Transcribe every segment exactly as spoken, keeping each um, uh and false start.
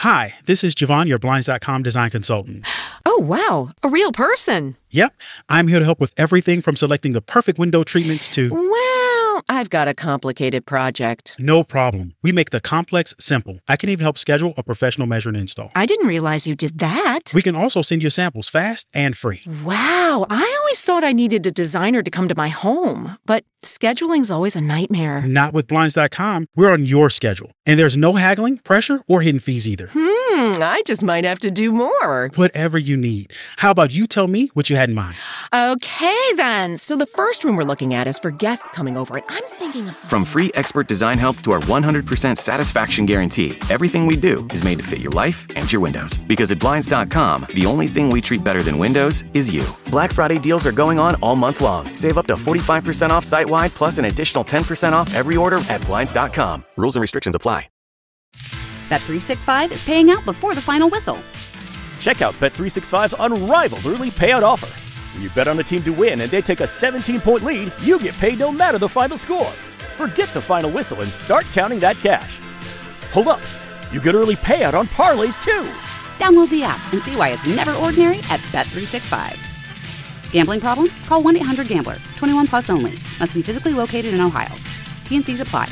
Hi, this is Javon, your Blinds dot com design consultant. Oh, wow. A real person. Yep. I'm here to help with everything from selecting the perfect window treatments to... Well, I've got a complicated project. No problem. We make the complex simple. I can even help schedule a professional measure and install. I didn't realize you did that. We can also send you samples fast and free. Wow. I always thought I needed a designer to come to my home, but scheduling's always a nightmare. Not with Blinds dot com. We're on your schedule. And there's no haggling, pressure, or hidden fees either. Hmm, I just might have to do more. Whatever you need. How about you tell me what you had in mind? Okay, then. So the first room we're looking at is for guests coming over, and I'm thinking of... From free expert design help to our one hundred percent satisfaction guarantee, everything we do is made to fit your life and your windows. Because at Blinds dot com, the only thing we treat better than windows is you. Black Friday deals are going on all month long. Save up to forty-five percent off site-wide, plus an additional ten percent off every order at Blinds dot com. Rules and restrictions apply. Bet three sixty-five is paying out before the final whistle. Check out Bet three sixty-five's unrivaled early payout offer. When you bet on a team to win and they take a seventeen-point lead, you get paid no matter the final score. Forget the final whistle and start counting that cash. Hold up. You get early payout on parlays, too. Download the app and see why it's never ordinary at Bet three sixty-five. Gambling problem? Call one eight hundred gambler. twenty-one plus only. Must be physically located in Ohio. T and Cs apply.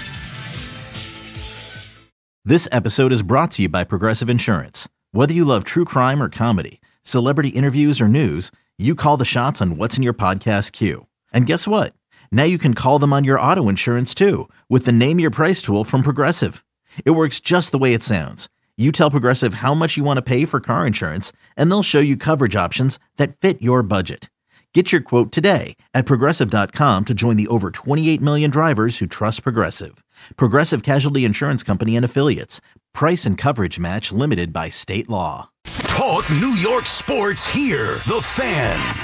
This episode is brought to you by Progressive Insurance. Whether you love true crime or comedy, celebrity interviews or news, you call the shots on what's in your podcast queue. And guess what? Now you can call them on your auto insurance too with the Name Your Price tool from Progressive. It works just the way it sounds. You tell Progressive how much you want to pay for car insurance, and they'll show you coverage options that fit your budget. Get your quote today at Progressive dot com to join the over twenty-eight million drivers who trust Progressive. Progressive Casualty Insurance Company and Affiliates. Price and coverage match limited by state law. Talk New York sports here. The Fan.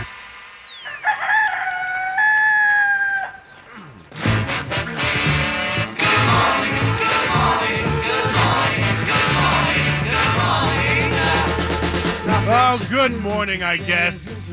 Oh, good morning, I guess.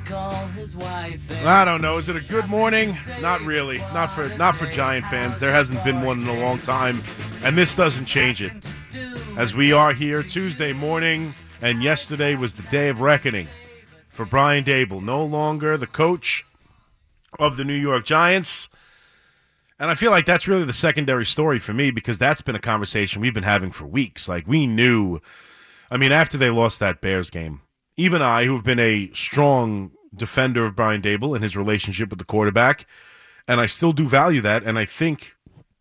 I don't know. Is it a good morning? Not really. Not for not for Giant fans. There hasn't been one in a long time, and this doesn't change it. As we are here Tuesday morning, and yesterday was the day of reckoning for Brian Daboll, no longer the coach of the New York Giants. And I feel like that's really the secondary story for me, because that's been a conversation we've been having for weeks. Like, we knew... I mean, after they lost that Bears game, even I, who have been a strong defender of Brian Daboll and his relationship with the quarterback, and I still do value that, and I think,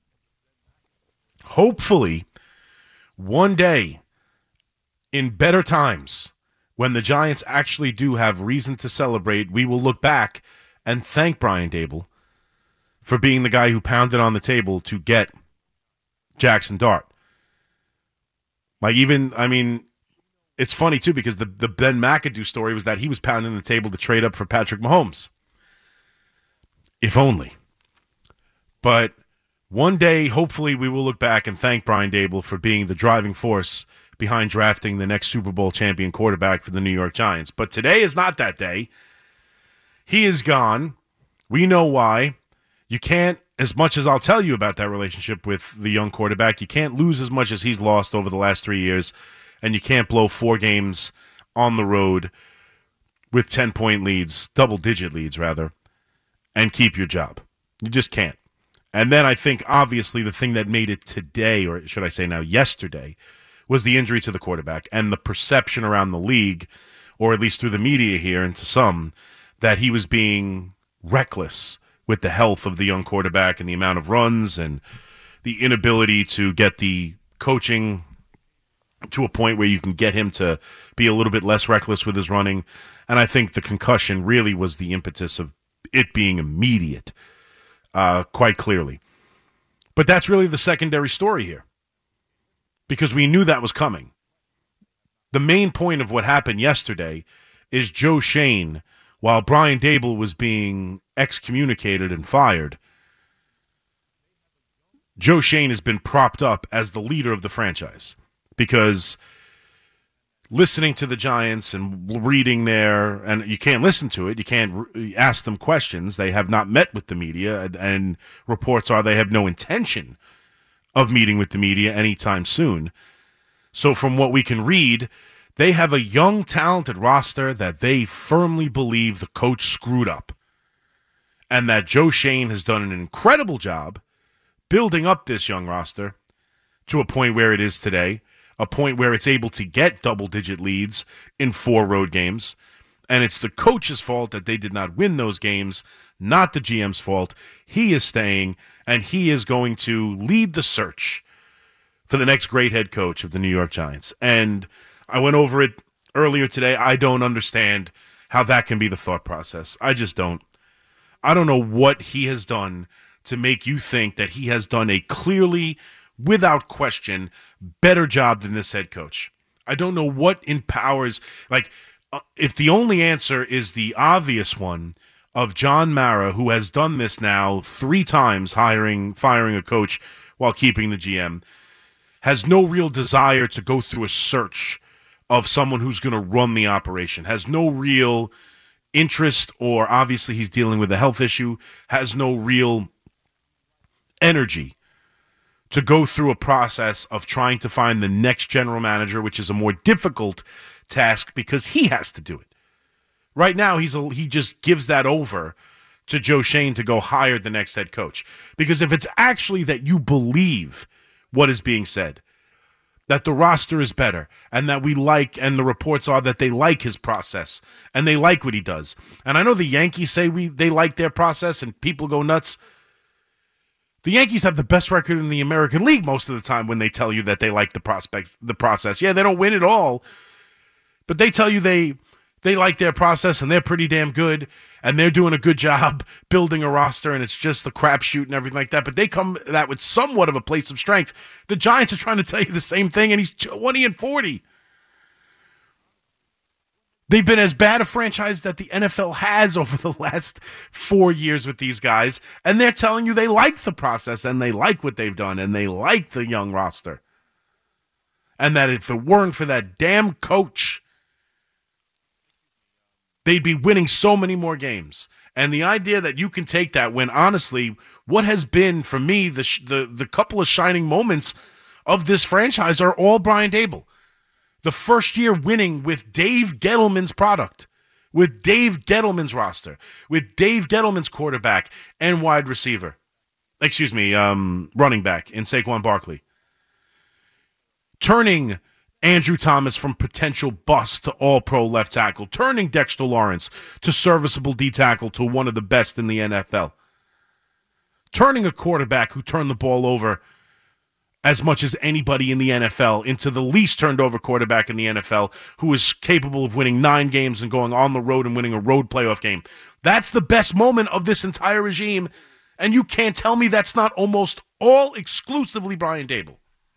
hopefully, one day, in better times, when the Giants actually do have reason to celebrate, we will look back and thank Brian Daboll for being the guy who pounded on the table to get Jackson Dart. Like, even, I mean... It's funny, too, because the, the Ben McAdoo story was that he was pounding the table to trade up for Patrick Mahomes. If only. But one day, hopefully, we will look back and thank Brian Daboll for being the driving force behind drafting the next Super Bowl champion quarterback for the New York Giants. But today is not that day. He is gone. We know why. You can't, as much as I'll tell you about that relationship with the young quarterback, you can't lose as much as he's lost over the last three years. And you can't blow four games on the road with ten-point leads, double-digit leads, rather, and keep your job. You just can't. And then I think, obviously, the thing that made it today, or should I say now yesterday, was the injury to the quarterback and the perception around the league, or at least through the media here and to some, that he was being reckless with the health of the young quarterback and the amount of runs and the inability to get the coaching to a point where you can get him to be a little bit less reckless with his running. And I think the concussion really was the impetus of it being immediate, uh, quite clearly. But that's really the secondary story here, because we knew that was coming. The main point of what happened yesterday is Joe Schoen, while Brian Daboll was being excommunicated and fired, Joe Schoen has been propped up as the leader of the franchise. Because listening to the Giants and reading their, and you can't listen to it, you can't re- ask them questions. They have not met with the media, and, and reports are they have no intention of meeting with the media anytime soon. So from what we can read, they have a young, talented roster that they firmly believe the coach screwed up. And that Joe Schoen has done an incredible job building up this young roster to a point where it is today, a point where it's able to get double-digit leads in four road games. And it's the coach's fault that they did not win those games, not the G M's fault. He is staying, and he is going to lead the search for the next great head coach of the New York Giants. And I went over it earlier today. I don't understand how that can be the thought process. I just don't. I don't know what he has done to make you think that he has done a clearly, without question, better job than this head coach. I don't know what empowers, like, uh, if the only answer is the obvious one of John Mara, who has done this now three times, hiring, firing a coach while keeping the G M, has no real desire to go through a search of someone who's going to run the operation, has no real interest, or obviously he's dealing with a health issue, has no real energy to go through a process of trying to find the next general manager, which is a more difficult task because he has to do it. Right now, he's a, he just gives that over to Joe Schoen to go hire the next head coach. Because if it's actually that you believe what is being said, that the roster is better, and that we like, and the reports are that they like his process, and they like what he does. And I know the Yankees say we they like their process, and people go nuts. The Yankees have the best record in the American League most of the time when they tell you that they like the prospects, the process. Yeah, they don't win it all, but they tell you they they like their process, and they're pretty damn good, and they're doing a good job building a roster, and it's just the crapshoot and everything like that. But they come at that with somewhat of a place of strength. The Giants are trying to tell you the same thing, and he's twenty and forty. They've been as bad a franchise that the N F L has over the last four years with these guys, and they're telling you they like the process, and they like what they've done, and they like the young roster. And that if it weren't for that damn coach, they'd be winning so many more games. And the idea that you can take that when, honestly, what has been, for me, the sh- the, the couple of shining moments of this franchise are all Brian Daboll. The first year winning with Dave Gettleman's product, with Dave Gettleman's roster, with Dave Gettleman's quarterback and wide receiver. Excuse me, um, running back in Saquon Barkley. Turning Andrew Thomas from potential bust to all-pro left tackle, turning Dexter Lawrence to serviceable D-tackle to one of the best in the N F L, turning a quarterback who turned the ball over as much as anybody in the N F L into the least turned-over quarterback in the N F L, who is capable of winning nine games and going on the road and winning a road playoff game. That's the best moment of this entire regime, and you can't tell me that's not almost all exclusively Brian Daboll.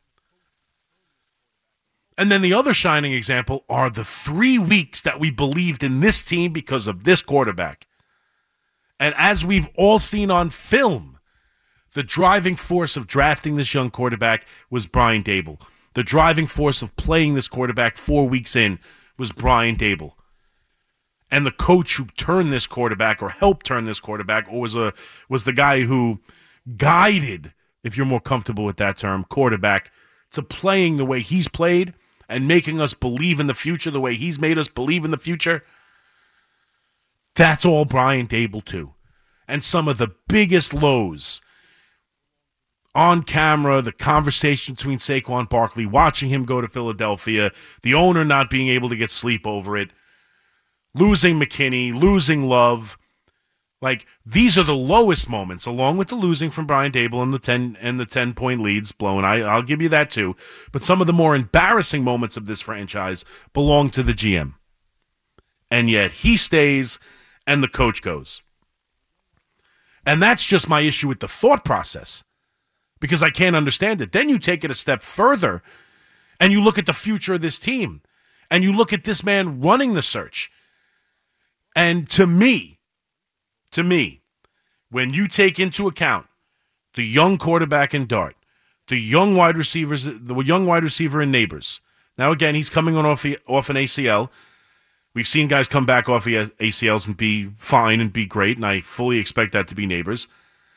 And then the other shining example are the three weeks that we believed in this team because of this quarterback. And as we've all seen on film, the driving force of drafting this young quarterback was Brian Daboll. The driving force of playing this quarterback four weeks in was Brian Daboll. And the coach who turned this quarterback or helped turn this quarterback or was a was the guy who guided, if you're more comfortable with that term, quarterback to playing the way he's played and making us believe in the future the way he's made us believe in the future. That's all Brian Daboll too. And some of the biggest lows on camera, the conversation between Saquon Barkley, watching him go to Philadelphia, the owner not being able to get sleep over it, losing McKinney, losing Love. Like, these are the lowest moments, along with the losing from Brian Daboll and the ten and the ten point leads blown. I, I'll give you that too. But some of the more embarrassing moments of this franchise belong to the G M. And yet he stays and the coach goes. And that's just my issue with the thought process, because I can't understand it. Then you take it a step further and you look at the future of this team and you look at this man running the search. And to me, To me, when you take into account the young quarterback in Dart, the young wide receivers, the young wide receiver in Neighbors. Now, again, he's coming on off, the, off an A C L. We've seen guys come back off the A C Ls and be fine and be great, and I fully expect that to be Neighbors.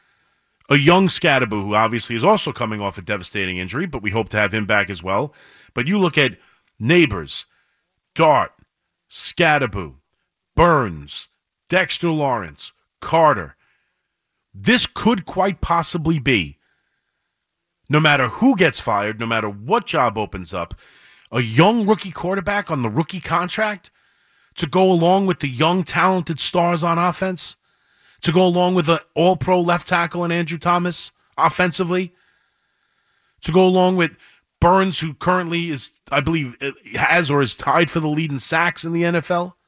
A young Scadaboo, who obviously is also coming off a devastating injury, but we hope to have him back as well. But you look at Neighbors, Dart, Scatterboo, Burns, Dexter Lawrence, Carter. This could quite possibly be, no matter who gets fired, no matter what job opens up, a young rookie quarterback on the rookie contract to go along with the young talented stars on offense, to go along with an all-pro left tackle in Andrew Thomas offensively, to go along with Burns, who currently is, I believe, has or is tied for the lead in sacks in the N F L.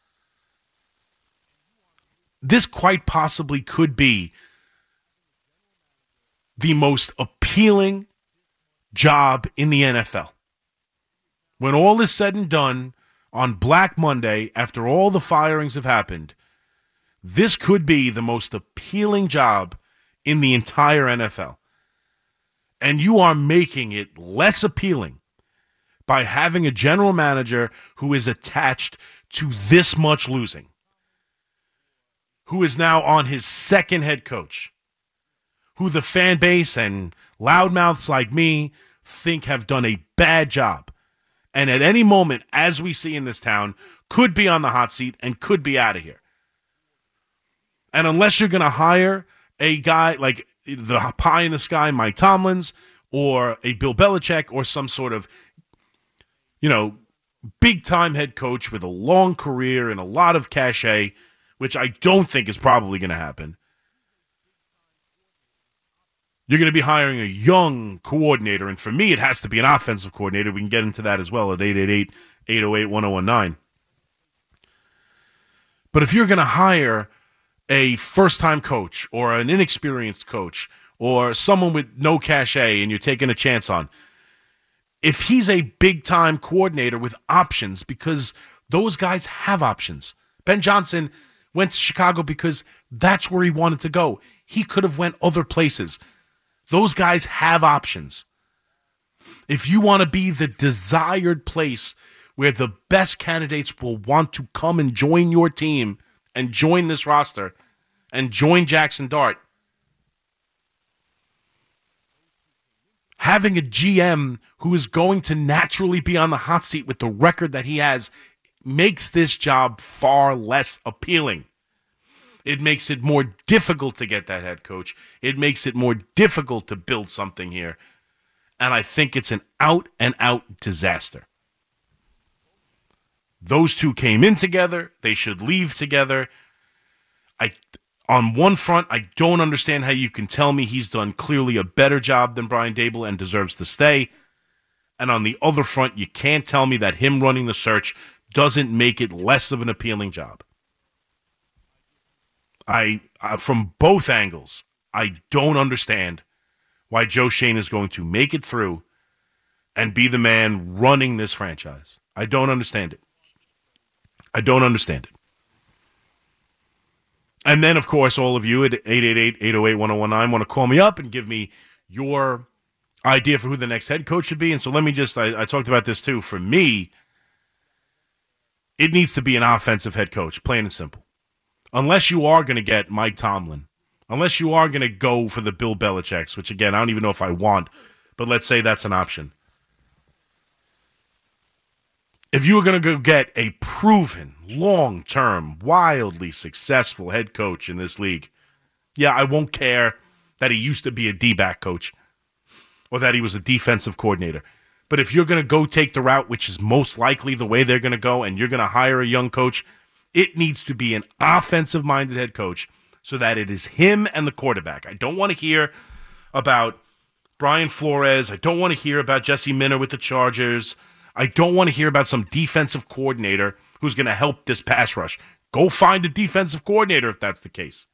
This quite possibly could be the most appealing job in the N F L. When all is said and done, on Black Monday, after all the firings have happened, this could be the most appealing job in the entire N F L. And you are making it less appealing by having a general manager who is attached to this much losing, who is now on his second head coach, who the fan base and loudmouths like me think have done a bad job. And at any moment, as we see in this town, could be on the hot seat and could be out of here. And unless you're going to hire a guy like the pie in the sky Mike Tomlins or a Bill Belichick or some sort of, you know, big-time head coach with a long career and a lot of cachet, which I don't think is probably going to happen, you're going to be hiring a young coordinator. And for me, it has to be an offensive coordinator. We can get into that as well at eight eight eight, eight oh eight, one oh one nine. But if you're going to hire a first-time coach or an inexperienced coach or someone with no cachet and you're taking a chance on, if he's a big-time coordinator with options, because those guys have options. Ben Johnson went to Chicago because that's where he wanted to go. He could have went other places. Those guys have options. If you want to be the desired place where the best candidates will want to come and join your team and join this roster and join Jackson Dart, having a G M who is going to naturally be on the hot seat with the record that he has makes this job far less appealing. It makes it more difficult to get that head coach. It makes it more difficult to build something here. And I think it's an out-and-out disaster. Those two came in together. They should leave together. I, on one front, I don't understand how you can tell me he's done clearly a better job than Brian Daboll and deserves to stay. And on the other front, you can't tell me that him running the search doesn't make it less of an appealing job. I, uh, from both angles, I don't understand why Joe Schoen is going to make it through and be the man running this franchise. I don't understand it. I don't understand it. And then, of course, all of you at eight eight eight, eight oh eight, one oh one nine want to call me up and give me your idea for who the next head coach should be. And so let me just, I, I talked about this too. For me, it needs to be an offensive head coach, plain and simple. Unless you are going to get Mike Tomlin, unless you are going to go for the Bill Belichicks, which, again, I don't even know if I want, but let's say that's an option. If you were going to go get a proven, long-term, wildly successful head coach in this league, yeah, I won't care that he used to be a D-back coach or that he was a defensive coordinator. But if you're going to go take the route, which is most likely the way they're going to go, and you're going to hire a young coach, it needs to be an offensive-minded head coach so that it is him and the quarterback. I don't want to hear about Brian Flores. I don't want to hear about Jesse Minter with the Chargers. I don't want to hear about some defensive coordinator who's going to help this pass rush. Go find a defensive coordinator if that's the case.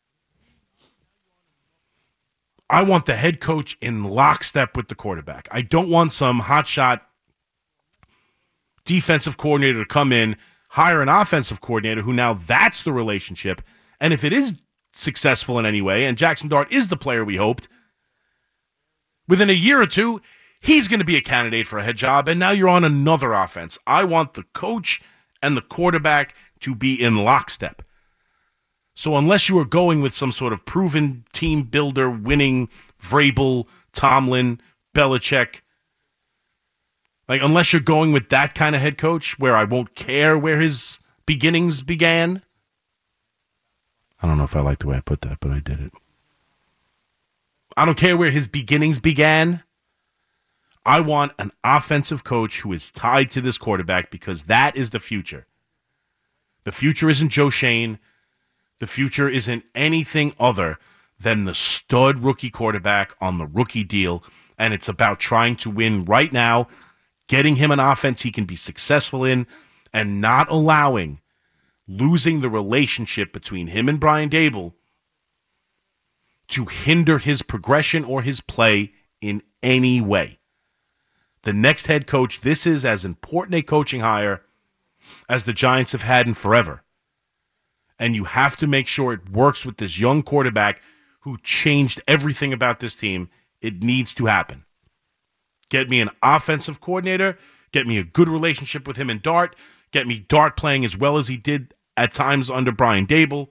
I want the head coach in lockstep with the quarterback. I don't want some hotshot defensive coordinator to come in, hire an offensive coordinator who now that's the relationship. And if it is successful in any way, and Jackson Dart is the player we hoped, within a year or two, he's going to be a candidate for a head job, and now you're on another offense. I want the coach and the quarterback to be in lockstep. So unless you are going with some sort of proven team builder, winning Vrabel, Tomlin, Belichick, Like, unless you're going with that kind of head coach where I won't care where his beginnings began. I don't know if I like the way I put that, but I did it. I don't care where his beginnings began. I want an offensive coach who is tied to this quarterback because that is the future. The future isn't Joe Schoen. The future isn't anything other than the stud rookie quarterback on the rookie deal, and it's about trying to win right now, getting him an offense he can be successful in, and not allowing losing the relationship between him and Brian Daboll to hinder his progression or his play in any way. The next head coach, this is as important a coaching hire as the Giants have had in forever. And you have to make sure it works with this young quarterback who changed everything about this team. It needs to happen. Get me an offensive coordinator. Get me a good relationship with him and Dart. Get me Dart playing as well as he did at times under Brian Daboll.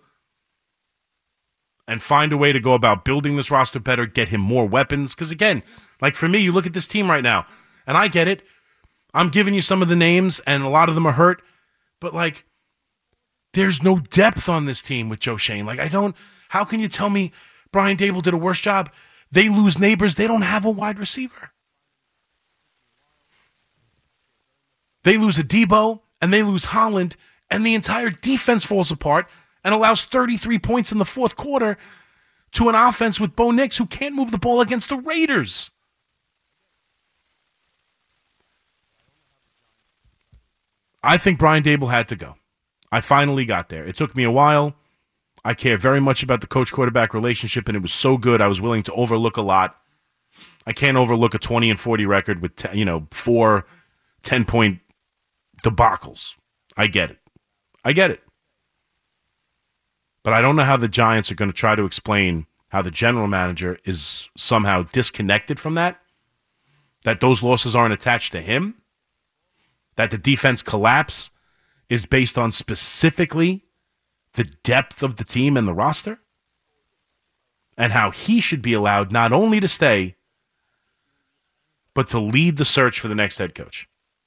And find a way to go about building this roster better, get him more weapons. Because again, like for me, you look at this team right now, and I get it. I'm giving you some of the names, and a lot of them are hurt. But like, there's no depth on this team with Joe Schoen. Like, I don't, how can you tell me Brian Daboll did a worse job? They lose Neighbors. They don't have a wide receiver. They lose a Debo, and they lose Holland, and the entire defense falls apart and allows thirty-three points in the fourth quarter to an offense with Bo Nix who can't move the ball against the Raiders. I think Brian Daboll had to go. I finally got there. It took me a while. I care very much about the coach-quarterback relationship, and it was so good I was willing to overlook a lot. I can't overlook a twenty and forty record with, you know, four ten-point debacles. I get it. I get it. But I don't know how the Giants are going to try to explain how the general manager is somehow disconnected from that, that those losses aren't attached to him, that the defense collapse is based on specifically the depth of the team and the roster, and how he should be allowed not only to stay, but to lead the search for the next head coach.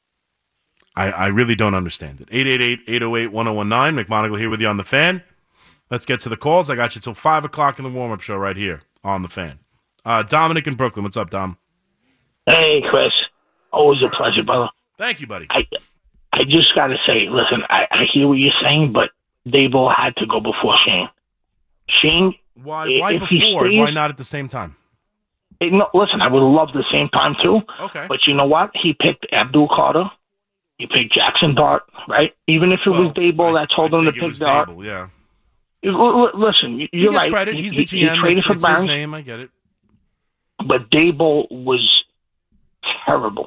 I, I really don't understand it. eight eight eight, eight oh eight, one oh one nine. McMonagle here with you on The Fan. Let's get to the calls. I got you till five o'clock in the warm-up show right here on The Fan. Uh, Dominic in Brooklyn. What's up, Dom? Hey, Chris. Always a pleasure, brother. Thank you, buddy. I I just got to say, listen, I, I hear what you're saying, but Daboll had to go before Shane. Shane, Why, why if before? he stays, why not at the same time? It, no, listen, I would love the same time, too. Okay. But you know what? He picked Abdul Carter. He picked Jackson Dart, right? Even if it well, was Daboll that told I him to think it pick was Dart. Daboll, yeah. L- l- listen, you're he gets right. credit. He's he, the G M. He traded it's for it's Barnes, his name. I get it. But Daboll was terrible.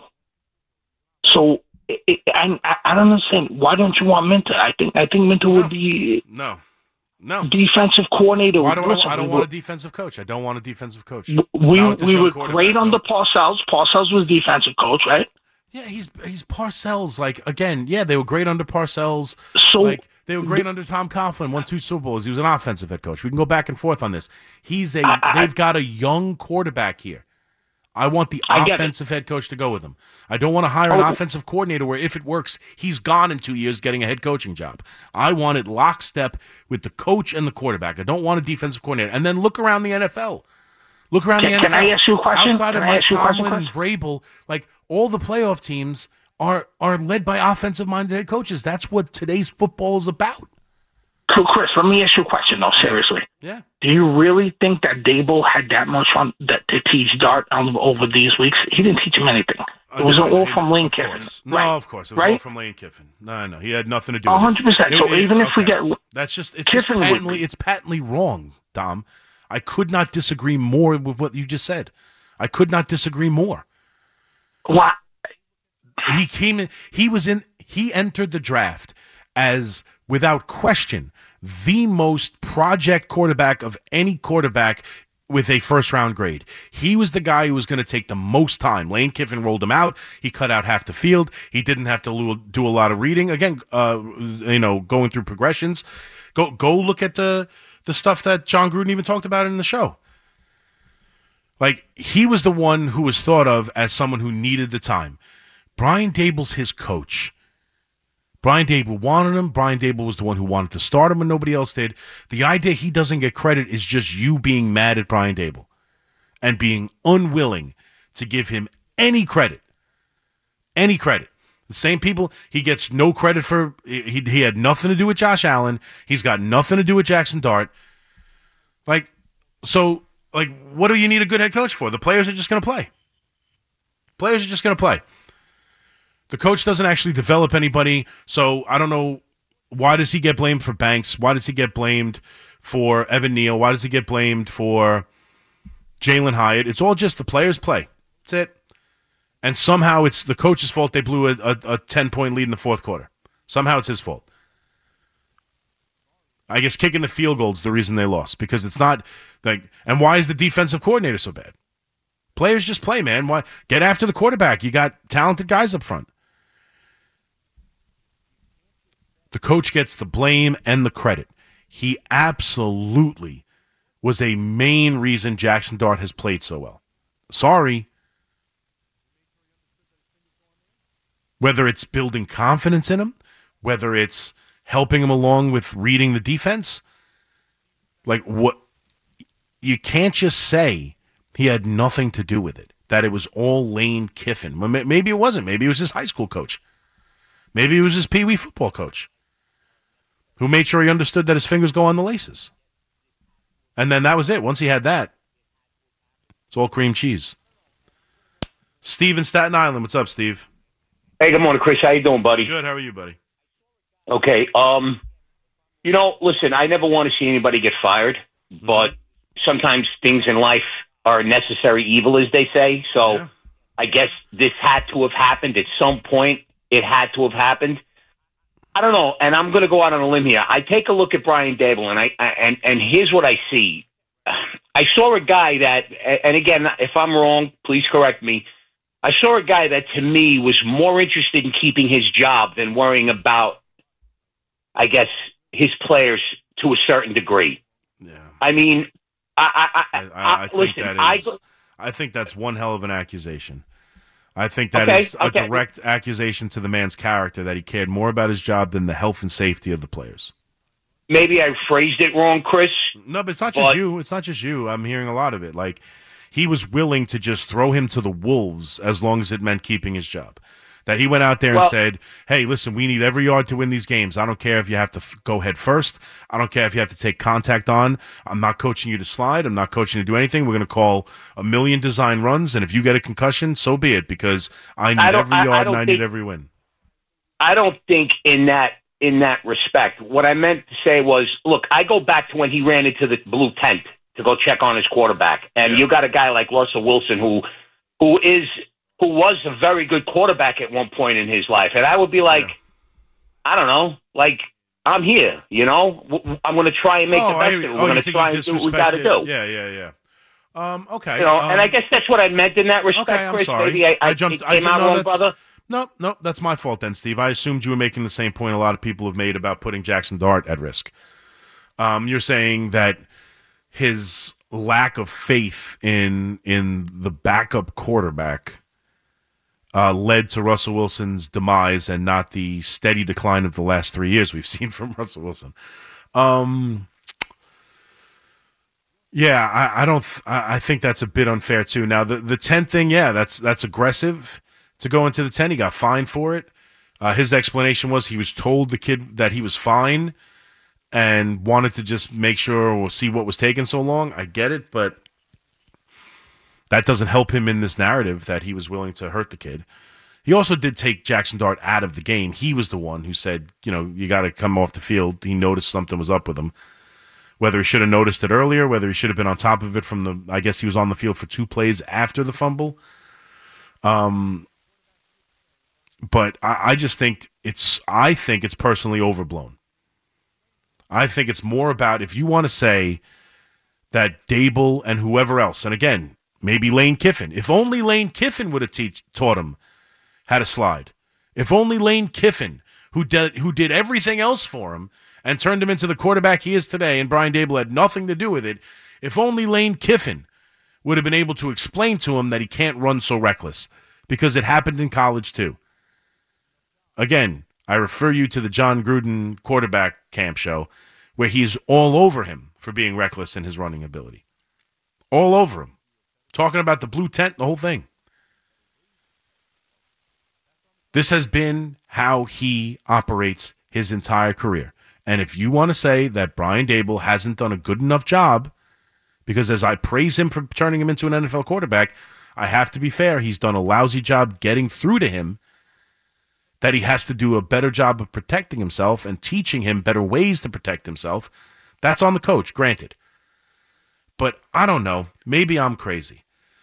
So it, it, I, I don't understand. Why don't you want Minter? I think I think Minter No. would be No. No. defensive coordinator. Why do I, Listen, I don't we want were, a defensive coach. I don't want a defensive coach. We Not with this we young were quarterback, great no. under Parcells. Parcells was defensive coach, right? Yeah, he's he's Parcells. Like, again, yeah, they were great under Parcells. So like they were great under Tom Coughlin. Won two Super Bowls. He was an offensive head coach. We can go back and forth on this. He's a. I, I, they've got a young quarterback here. I want the I get offensive head coach to go with him. I don't want to hire an Oh, offensive coordinator where if it works, he's gone in two years getting a head coaching job. I want it lockstep with the coach and the quarterback. I don't want a defensive coordinator. And then look around the N F L. Look around Can- the can N F L. I ask you a question? Outside Can of I Mike ask you a question, Tomlin and Vrabel, like all the playoff teams are are led by offensive-minded head coaches. That's what today's football is about. So, Chris, let me ask you a question, though, seriously. Yeah. Do you really think that Daboll had that much fun that to teach Dart um, over these weeks? He didn't teach him anything. It was Uh, all no, from of Lane course. Kiffin. No, right. of course. It was right? all from Lane Kiffin. No, no. He had nothing to do with one hundred percent. it. So It- even it- if we okay. get... That's just, it's just Kiffin would patently, be. it's patently wrong, Dom. I could not disagree more with what you just said. I could not disagree more. What? He came in, he was in, he entered the draft as, without question, the most project quarterback of any quarterback with a first-round grade. He was the guy who was going to take the most time. Lane Kiffin rolled him out. He cut out half the field. He didn't have to lo- do a lot of reading. Again, uh, you know, going through progressions. Go go look at the the stuff that John Gruden even talked about in the show. Like, he was the one who was thought of as someone who needed the time. Brian Daboll's his coach. Brian Daboll wanted him. Brian Daboll was the one who wanted to start him when nobody else did. The idea he doesn't get credit is just you being mad at Brian Daboll and being unwilling to give him any credit. Any credit. The same people, he gets no credit for, he, he had nothing to do with Josh Allen. He's got nothing to do with Jackson Dart. Like, so, like, what do you need a good head coach for? The players are just going to play. Players are just going to play. The coach doesn't actually develop anybody, so I don't know, why does he get blamed for Banks? Why does he get blamed for Evan Neal? Why does he get blamed for Jalen Hyatt? It's all just the players play. That's it. And somehow it's the coach's fault they blew a, a, a ten-point lead in the fourth quarter. Somehow it's his fault. I guess kicking the field goal is the reason they lost, because it's not like. And why is the defensive coordinator so bad? Players just play, man. Why get after the quarterback? You got talented guys up front. The coach gets the blame and the credit. He absolutely was a main reason Jackson Dart has played so well. Sorry. Whether it's building confidence in him, whether it's helping him along with reading the defense, like what, you can't just say he had nothing to do with it, that it was all Lane Kiffin. Maybe it wasn't. Maybe it was his high school coach. Maybe it was his Pee Wee football coach who made sure he understood that his fingers go on the laces. And then that was it. Once he had that, it's all cream cheese. Steve in Staten Island. What's up, Steve? Hey, good morning, Chris. How you doing, buddy? Good. How are you, buddy? Okay. Um, you know, listen, I never want to see anybody get fired, mm-hmm. but sometimes things in life are necessary evil, as they say. So yeah. I guess this had to have happened at some point. It had to have happened. I don't know, and I'm going to go out on a limb here. I take a look at Brian Daboll, and I and and here's what I see. I saw a guy that, and again, if I'm wrong, please correct me. I saw a guy that, to me, was more interested in keeping his job than worrying about, I guess, his players to a certain degree. Yeah. I mean, I I, I, I, I think listen, that is. I, I think that's one hell of an accusation. I think that okay, is a okay. direct accusation to the man's character, that he cared more about his job than the health and safety of the players. Maybe I phrased it wrong, Chris. No, but it's not just you. It's not just you. I'm hearing a lot of it. Like, he was willing to just throw him to the wolves as long as it meant keeping his job. That he went out there well, and said, hey, listen, we need every yard to win these games. I don't care if you have to th- go head first. I don't care if you have to take contact on. I'm not coaching you to slide. I'm not coaching you to do anything. We're going to call a million design runs, and if you get a concussion, so be it, because I need I every yard I, I and I think, need every win. I don't think in that in that respect. What I meant to say was, look, I go back to when he ran into the blue tent to go check on his quarterback, and yeah. you got a guy like Russell Wilson who who is – who was a very good quarterback at one point in his life. And I would be like, yeah. I don't know, like, I'm here, you know? I'm going to try and make oh, the best I, of it. We're oh, going to try and do what we got to do. Yeah, yeah, yeah. Um, okay. You know, um, and I guess that's what I meant in that respect, okay, I'm Chris. sorry. Maybe I, I, I jumped, came I jumped, out no, wrong, that's, brother. No, no, that's my fault then, Steve. I assumed you were making the same point a lot of people have made about putting Jackson Dart at risk. Um, you're saying that his lack of faith in in the backup quarterback Uh, led to Russell Wilson's demise and not the steady decline of the last three years we've seen from Russell Wilson. Um, yeah, I, I don't. Th- I think that's a bit unfair too. Now the the ten thing, yeah, that's that's aggressive to go into the ten. He got fined for it. Uh, his explanation was he was told the kid that he was fine and wanted to just make sure or see what was taking so long. I get it, but that doesn't help him in this narrative that he was willing to hurt the kid. He also did take Jackson Dart out of the game. He was the one who said, you know, you got to come off the field. He noticed something was up with him. Whether he should have noticed it earlier, whether he should have been on top of it from the, I guess he was on the field for two plays after the fumble. Um, but I, I just think it's, I think it's personally overblown. I think it's more about, if you want to say that Daboll and whoever else, and again, maybe Lane Kiffin. If only Lane Kiffin would have teach, taught him how to slide. If only Lane Kiffin, who did, who did everything else for him and turned him into the quarterback he is today, and Brian Daboll had nothing to do with it, if only Lane Kiffin would have been able to explain to him that he can't run so reckless, because it happened in college too. Again, I refer you to the John Gruden quarterback camp show where he's all over him for being reckless in his running ability. All over him. Talking about the blue tent, the whole thing. This has been how he operates his entire career. And if you want to say that Brian Daboll hasn't done a good enough job, because as I praise him for turning him into an N F L quarterback, I have to be fair, he's done a lousy job getting through to him, that he has to do a better job of protecting himself and teaching him better ways to protect himself. That's on the coach, granted. But I don't know. Maybe I'm crazy.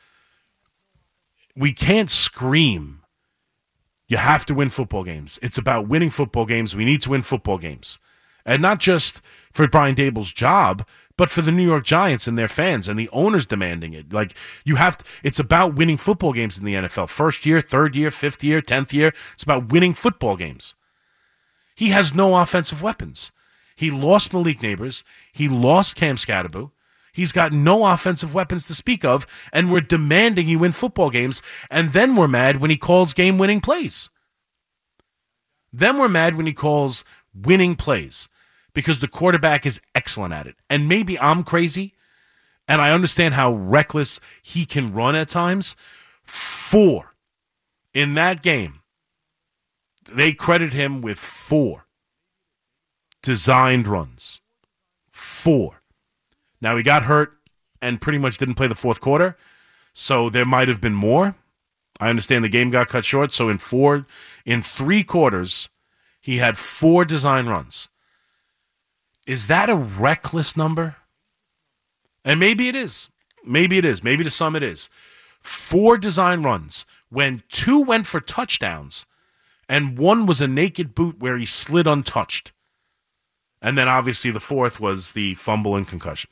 We can't scream, you have to win football games. It's about winning football games. We need to win football games. And not just for Brian Daboll's job, but for the New York Giants and their fans and the owners demanding it. Like, you have to, it's about winning football games in the N F L. First year, third year, fifth year, tenth year. It's about winning football games. He has no offensive weapons. He lost Malik Neighbors. He lost Cam Scatterbo. He's got no offensive weapons to speak of, and we're demanding he win football games, and then we're mad when he calls game-winning plays. Then we're mad when he calls winning plays, because the quarterback is excellent at it. And maybe I'm crazy, and I understand how reckless he can run at times. Four. In that game, they credit him with four designed runs. Four. Now, he got hurt and pretty much didn't play the fourth quarter, so there might have been more. I understand the game got cut short, so in four, in three quarters, he had four design runs. Is that a reckless number? And maybe it is. Maybe it is. Maybe to some it is. Four design runs when two went for touchdowns and one was a naked boot where he slid untouched. And then obviously the fourth was the fumble and concussion.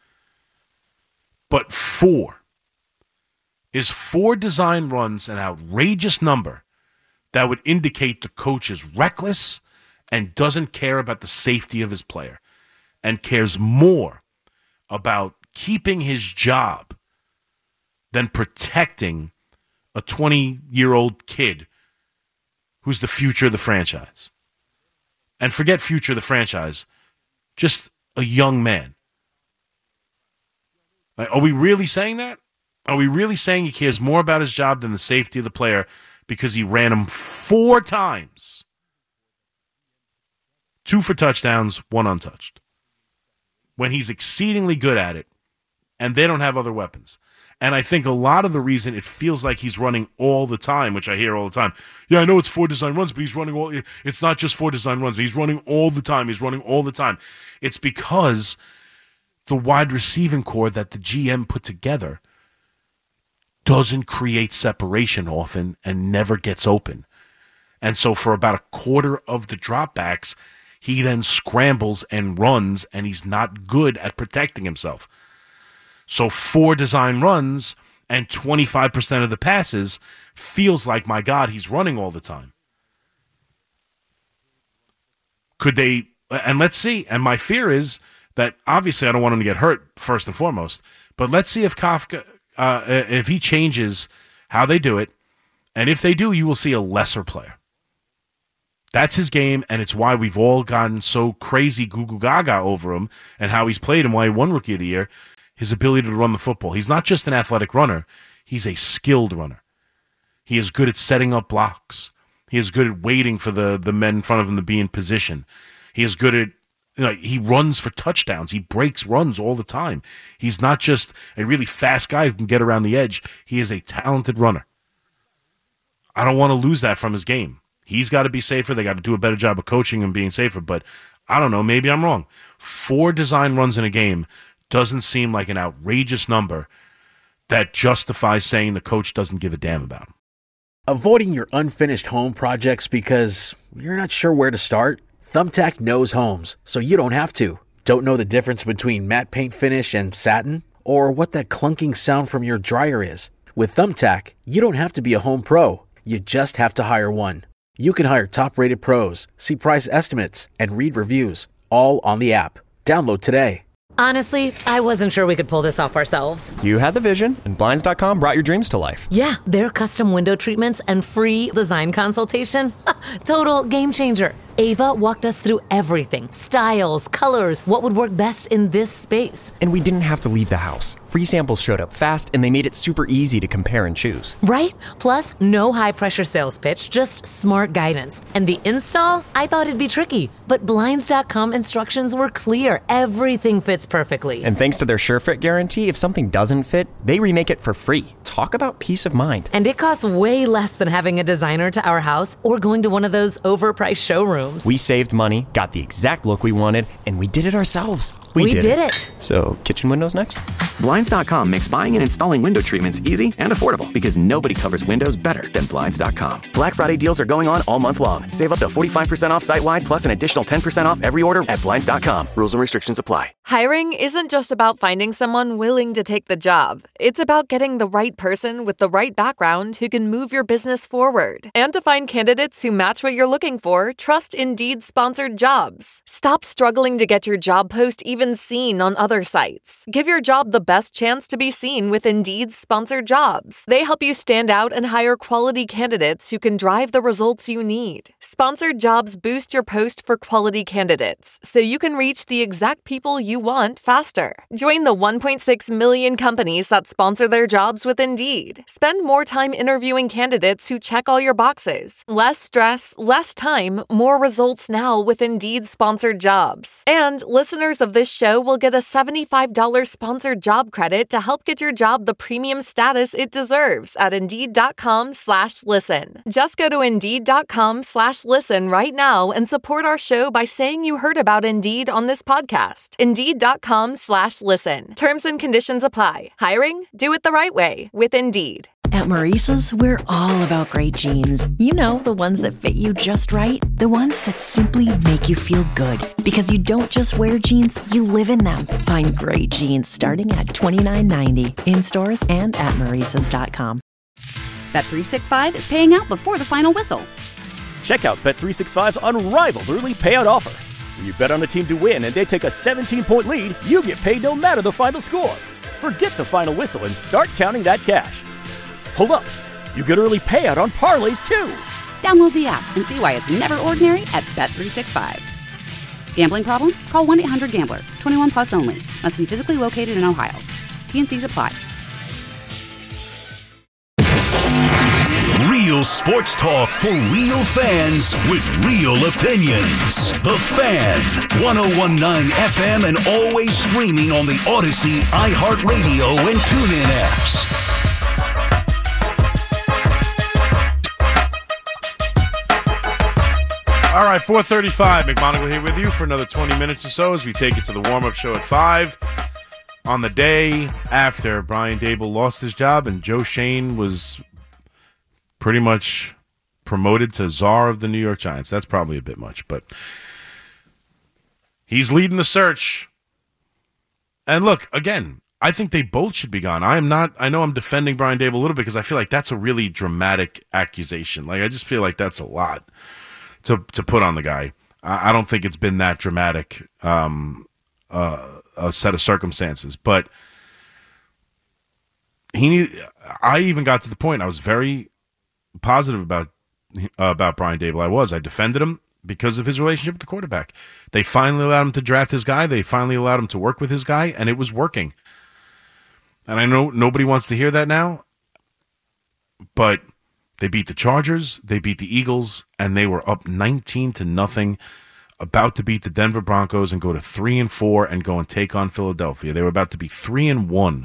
But four. Is four design runs an outrageous number that would indicate the coach is reckless and doesn't care about the safety of his player and cares more about keeping his job than protecting a twenty-year-old kid who's the future of the franchise? And forget future of the franchise, just a young man. Like, are we really saying that? Are we really saying he cares more about his job than the safety of the player because he ran him four times? Two for touchdowns, one untouched. When he's exceedingly good at it, and they don't have other weapons. And I think a lot of the reason it feels like he's running all the time, which I hear all the time. Yeah, I know it's four design runs, but he's running all, it's not just four design runs, but he's running all the time. He's running all the time. It's because the wide receiving core that the G M put together doesn't create separation often and never gets open. And so for about a quarter of the dropbacks, he then scrambles and runs, and he's not good at protecting himself. So four design runs and twenty-five percent of the passes feels like, my God, he's running all the time. Could they, and let's see, and my fear is that obviously I don't want him to get hurt first and foremost, but let's see if Kafka, uh, if he changes how they do it, and if they do, you will see a lesser player. That's his game, and it's why we've all gotten so crazy goo-goo gaga over him and how he's played and why he won Rookie of the Year, his ability to run the football. He's not just an athletic runner. He's a skilled runner. He is good at setting up blocks. He is good at waiting for the, the men in front of him to be in position. He is good at, you know, he runs for touchdowns. He breaks runs all the time. He's not just a really fast guy who can get around the edge. He is a talented runner. I don't want to lose that from his game. He's got to be safer. They got to do a better job of coaching and being safer. But I don't know. Maybe I'm wrong. Four design runs in a game doesn't seem like an outrageous number that justifies saying the coach doesn't give a damn about him. Avoiding your unfinished home projects because you're not sure where to start? Thumbtack knows homes, so you don't have to. Don't know the difference between matte paint finish and satin? Or what that clunking sound from your dryer is? With Thumbtack, you don't have to be a home pro. You just have to hire one. You can hire top-rated pros, see price estimates, and read reviews, all on the app. Download today. Honestly, I wasn't sure we could pull this off ourselves. You had the vision, and Blinds dot com brought your dreams to life. Yeah, their custom window treatments and free design consultation. Total game changer. Ava walked us through everything. Styles, colors, what would work best in this space. And we didn't have to leave the house. Free samples showed up fast, and they made it super easy to compare and choose. Right? Plus, no high-pressure sales pitch, just smart guidance. And the install? I thought it'd be tricky, but Blinds dot com instructions were clear. Everything fits perfectly. And thanks to their SureFit guarantee, if something doesn't fit, they remake it for free. Talk about peace of mind. And it costs way less than having a designer to our house or going to one of those overpriced showrooms. We saved money, got the exact look we wanted, and we did it ourselves. We, we did, did it. it. So, kitchen windows next? Blinds dot com makes buying and installing window treatments easy and affordable because nobody covers windows better than Blinds dot com. Black Friday deals are going on all month long. Save up to forty-five percent off site-wide plus an additional ten percent off every order at Blinds dot com. Rules and restrictions apply. Hiring isn't just about finding someone willing to take the job. It's about getting the right person with the right background who can move your business forward. And to find candidates who match what you're looking for, trust Indeed sponsored jobs. Stop struggling to get your job post even seen on other sites. Give your job the best chance to be seen with Indeed sponsored jobs. They help you stand out and hire quality candidates who can drive the results you need. Sponsored jobs boost your post for quality candidates, so you can reach the exact people you want faster. Join the one point six million companies that sponsor their jobs with Indeed. Spend more time interviewing candidates who check all your boxes. Less stress, less time, more results now with Indeed sponsored jobs. And listeners of this show will get a seventy-five dollars sponsored job credit to help get your job the premium status it deserves at Indeed.com slash listen. Just go to Indeed.com slash listen right now and support our show by saying you heard about Indeed on this podcast. Indeed.com slash listen. Terms and conditions apply. Hiring? Do it the right way with Indeed. At Maurice's, we're all about great jeans. You know, the ones that fit you just right. The ones that simply make you feel good. Because you don't just wear jeans, you live in them. Find great jeans starting at twenty-nine ninety in stores and at Maurices dot com. Bet three sixty-five is paying out before the final whistle. Check out Bet three sixty-five's unrivaled early payout offer. When you bet on a team to win and they take a seventeen-point lead, you get paid no matter the final score. Forget the final whistle and start counting that cash. Hold up, you get early payout on parlays too. Download the app and see why it's never ordinary at Bet three sixty-five. Gambling problem? Call one eight hundred gambler. twenty-one plus only. Must be physically located in Ohio. T and C's apply. Real sports talk for real fans with real opinions. The Fan, one oh one point nine F M and always streaming on the Odyssey, iHeartRadio, and TuneIn apps. All right, four thirty-five. McMonagle here with you for another twenty minutes or so as we take it to the warm-up show at five. On the day after Brian Daboll lost his job and Joe Schoen was pretty much promoted to czar of the New York Giants. That's probably a bit much, but he's leading the search. And look, again, I think they both should be gone. I am not, I know I'm defending Brian Daboll a little bit because I feel like that's a really dramatic accusation. Like, I just feel like that's a lot to to put on the guy. I, I don't think it's been that dramatic um, uh, a set of circumstances, but he need, I even got to the point, I was very positive about uh, about Brian Daboll. I was. I defended him because of his relationship with the quarterback. They finally allowed him to draft his guy. They finally allowed him to work with his guy, and it was working. And I know nobody wants to hear that now, but they beat the Chargers, they beat the Eagles, and they were up nineteen to nothing, about to beat the Denver Broncos and go to three and four and go and take on Philadelphia. They were about to be three and one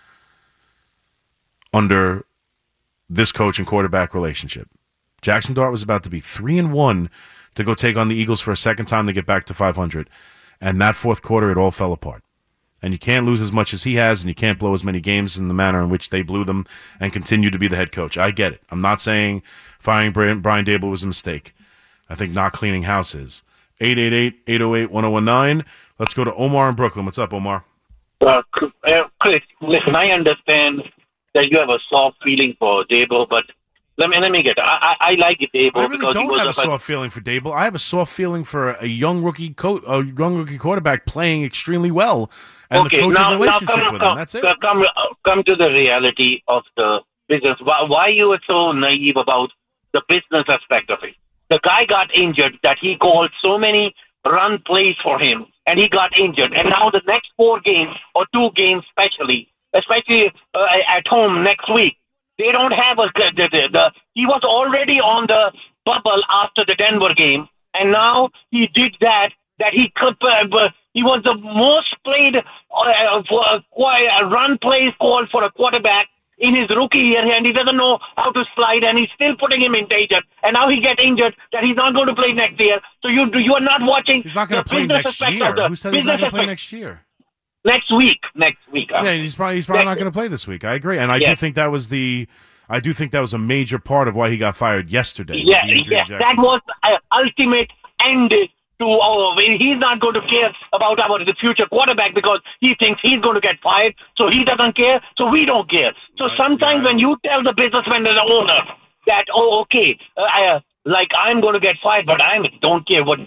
under this coach and quarterback relationship. Jackson Dart was about to be three and one to go take on the Eagles for a second time to get back to five hundred. And that fourth quarter, it all fell apart. And you can't lose as much as he has, and you can't blow as many games in the manner in which they blew them and continue to be the head coach. I get it. I'm not saying firing Brian Daboll was a mistake. I think not cleaning house is. eight eight eight, eight oh eight, one oh one nine. Let's go to Omar in Brooklyn. What's up, Omar? Uh, Chris, listen, I understand that you have a soft feeling for Daboll, but Let me let me get. I I, I like it, Dable. I really because he don't was have a a soft feeling for Dable. I have a soft feeling for a young rookie co- a young rookie quarterback playing extremely well, and okay, the coach's now, relationship now come, with come, him. That's it. Come, come to the reality of the business. Why, why you were so naive about the business aspect of it? The guy got injured that he called so many run plays for him, and he got injured. And now the next four games, or two games especially, especially uh, at home next week, they don't have a the, the, the he was already on the bubble after the Denver game, and now he did that that he could uh, he was the most played uh, for a, a run plays called for a quarterback in his rookie year, and he doesn't know how to slide, and he's still putting him in danger. And now he get injured that he's not going to play next year. So you you are not watching. He's not going to play next year. Who said he's not going to play next year? Next week, next week. Yeah, he's probably he's probably next not going to play this week. I agree, and I yes. do think that was the, I do think that was a major part of why he got fired yesterday. Yeah, yes, that was uh, ultimate end to. Oh, he's not going to care about our the future quarterback because he thinks he's going to get fired, so he doesn't care, so we don't care. So right, sometimes yeah, when you tell the businessman and the owner that, oh, okay, uh, I, like I'm going to get fired, but I don't care what.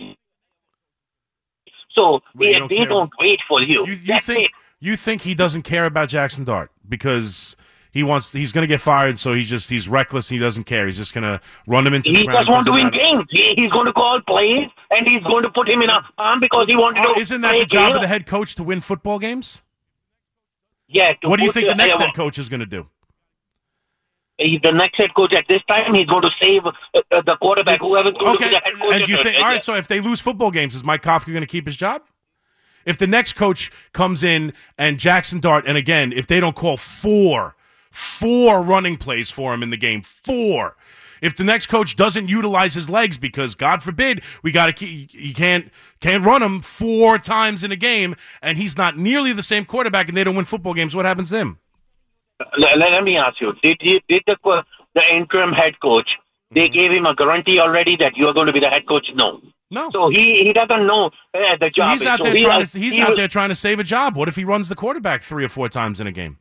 So they, don't, they don't wait for you. You, you think it. you think he doesn't care about Jackson Dart because he wants he's going to get fired, so he's just he's reckless. He doesn't care. He's just going to run him into he the ground. He just wants to win games. He, he's going to call plays, and he's going to put him in a arm because he wanted oh, to. Isn't that the job game. of the head coach to win football games? Yeah. What do you think the next uh, head coach is going to do? The next head coach at this time, he's going to save uh, the quarterback, whoever's going okay. to be the head coach. And do you think, all right, so if they lose football games, is Mike Kafka going to keep his job? If the next coach comes in and Jackson Dart, and again, if they don't call four, four running plays for him in the game, four. If the next coach doesn't utilize his legs because, God forbid, we got to keep, you can't can't run him four times in a game, and he's not nearly the same quarterback, and they don't win football games, what happens to him? Let, let me ask you: Did he, did the the interim head coach? They gave him a guarantee already that you are going to be the head coach? No, no. So he, he doesn't know uh, the so job. He's out so there he trying has, to he's he out was, there trying to save a job. What if he runs the quarterback three or four times in a game?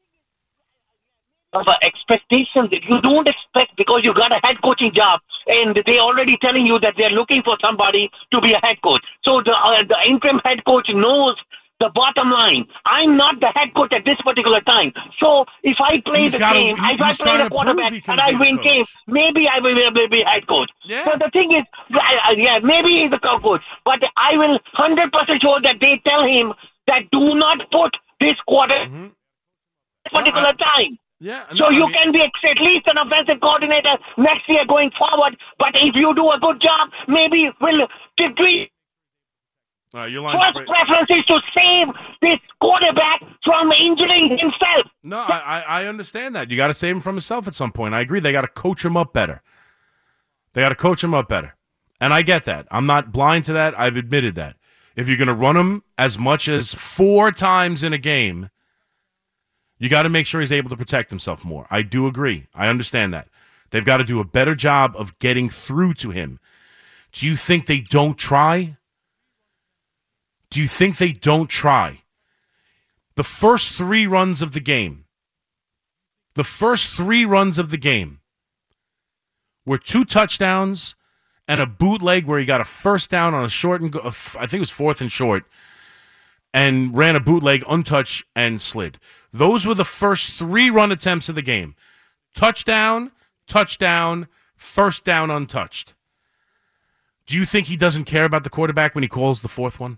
Of expectations that you don't expect because you got a head coaching job and they already telling you that they're looking for somebody to be a head coach. So the uh, the interim head coach knows the bottom line. I'm not the head coach at this particular time. So if I play he's the gotta, game, he, if I play the quarterback and I win games, maybe I will be, be head coach. Yeah. So the thing is, uh, yeah, maybe he's the coach, but I will one hundred percent sure that they tell him that do not put this quarter mm-hmm. particular no, I, time. Yeah, so no, you I mean, can be at least an offensive coordinator next year going forward, but if you do a good job, maybe we'll degree. Uh, your First break. preference is to save this quarterback from injuring himself. No, I, I understand that. You got to save him from himself at some point. I agree. They got to coach him up better. They got to coach him up better. And I get that. I'm not blind to that. I've admitted that. If you're going to run him as much as four times in a game, you got to make sure he's able to protect himself more. I do agree. I understand that. They've got to do a better job of getting through to him. Do you think they don't try? Do you think they don't try? The first three runs of the game, the first three runs of the game were two touchdowns and a bootleg where he got a first down on a short and go, I think it was fourth and short, and ran a bootleg untouched and slid. Those were the first three run attempts of the game. Touchdown, touchdown, first down untouched. Do you think he doesn't care about the quarterback when he calls the fourth one?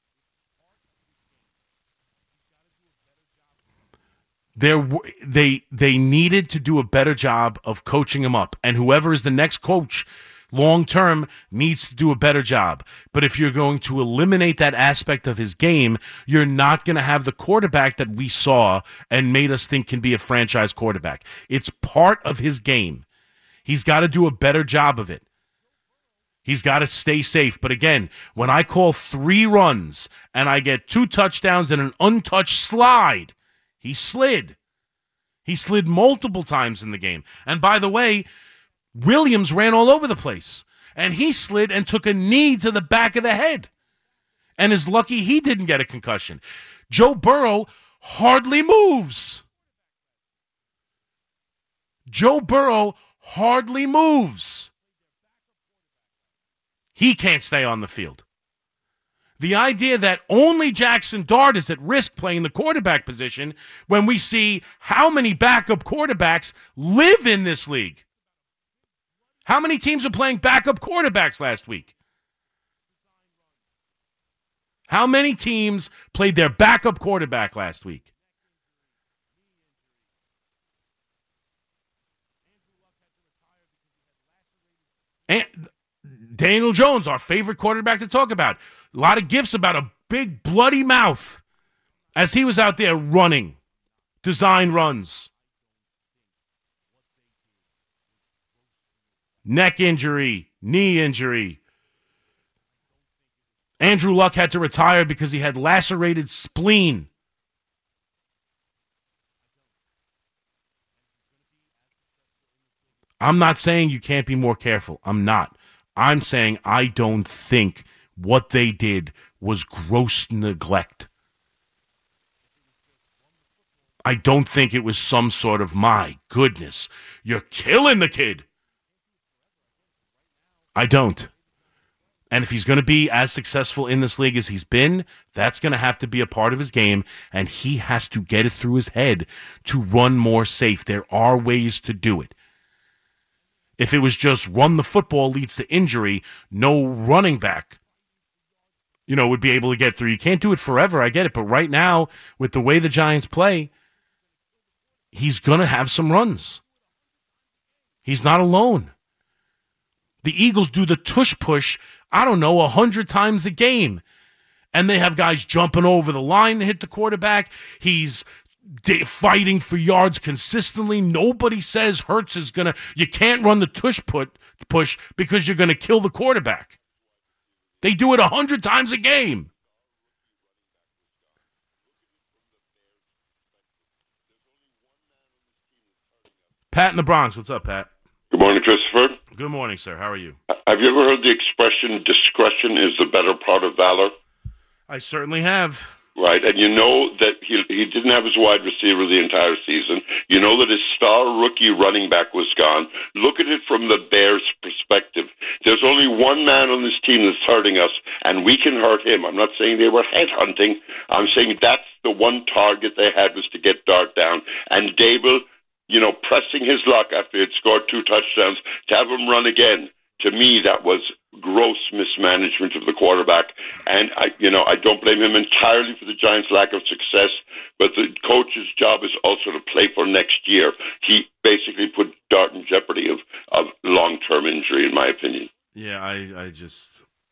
There, they they needed to do a better job of coaching him up, and whoever is the next coach long term needs to do a better job. But if you're going to eliminate that aspect of his game, you're not going to have the quarterback that we saw and made us think can be a franchise quarterback. It's part of his game. He's got to do a better job of it. He's got to stay safe. But again, when I call three runs and I get two touchdowns and an untouched slide, he slid. He slid multiple times in the game. And by the way, Williams ran all over the place. And he slid and took a knee to the back of the head. And is lucky he didn't get a concussion. Joe Burrow hardly moves. Joe Burrow hardly moves. He can't stay on the field. The idea that only Jackson Dart is at risk playing the quarterback position when we see how many backup quarterbacks live in this league. How many teams are playing backup quarterbacks last week? How many teams played their backup quarterback last week? And Daniel Jones, our favorite quarterback to talk about. A lot of gifs about a big bloody mouth as he was out there running design runs. Neck injury, knee injury. Andrew Luck had to retire because he had lacerated spleen. I'm not saying you can't be more careful. I'm not. I'm saying I don't think what they did was gross neglect. I don't think it was some sort of, my goodness, you're killing the kid. I don't. And if he's going to be as successful in this league as he's been, that's going to have to be a part of his game, and he has to get it through his head to run more safe. There are ways to do it. If it was just run the football leads to injury, no running back, you know, would be able to get through. You can't do it forever, I get it, but right now, with the way the Giants play, he's going to have some runs. He's not alone. The Eagles do the tush push, I don't know, a hundred times a game. And they have guys jumping over the line to hit the quarterback. He's d- fighting for yards consistently. Nobody says Hurts is going to, you can't run the tush put, push because you're going to kill the quarterback. They do it a hundred times a game. Pat in the Bronx. What's up, Pat? Good morning, Christopher. Good morning, sir. How are you? Have you ever heard the expression, discretion is the better part of valor? I certainly have. Right, and you know that he he didn't have his wide receiver the entire season. You know that his star rookie running back was gone. Look at it from the Bears' perspective. There's only one man on this team that's hurting us, and we can hurt him. I'm not saying they were headhunting. I'm saying that's the one target they had was to get Dart down. And Dable, you know, pressing his luck after he had scored two touchdowns, to have him run again, to me, that was gross mismanagement of the quarterback. And, I, you know, I don't blame him entirely for the Giants' lack of success, but the coach's job is also to play for next year. He basically put Dart in jeopardy of, of long-term injury, in my opinion. Yeah, I, I just...